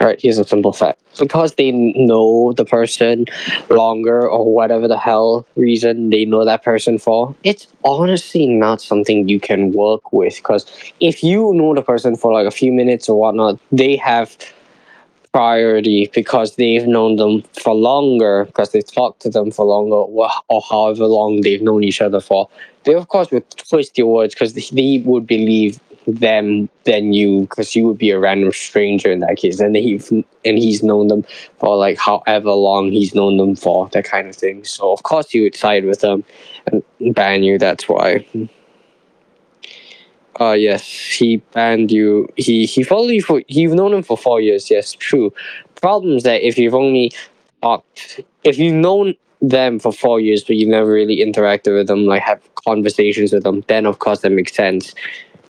Right, here's a simple fact. Because they know the person longer or whatever the hell reason they know that person for, it's honestly not something you can work with. Because if you know the person for like a few minutes or whatnot, they have priority because they've known them for longer, because they've talked to them for longer, or however long they've known each other for. They, of course, would twist your words because they would believe them than you, because you would be a random stranger in that case, and he's known them for like however long he's known them for, that kind of thing. So of course you would side with them and ban you. That's why. Yes, he banned you. He followed you for, you've known him for 4 years. Yes, true. Problem is that if you've known them for 4 years but you've never really interacted with them, like have conversations with them, then of course that makes sense.